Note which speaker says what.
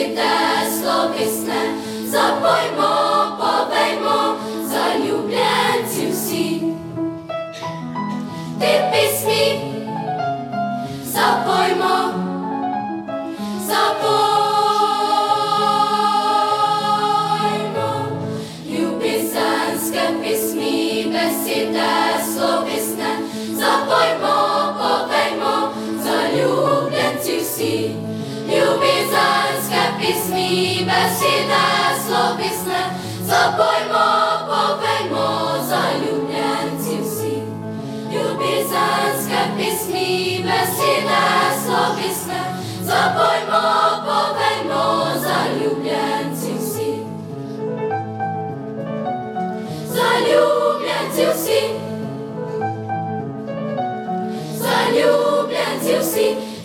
Speaker 1: те словесне, запоймо, повеймо, залюбленці всі. Ти в пісні запоймо, запоймо, любізанське пісні, бесіде словесне, запоймо, повеймо, залюбленці всі. Любізанське пісні, бесіде словесне, запоймо, повеймо, залюбленці всі. Любізанське пісні, бесіде словесне, запоймо, повеймо, залюбленці всі. Залюбленці всі. Залюбленці всі.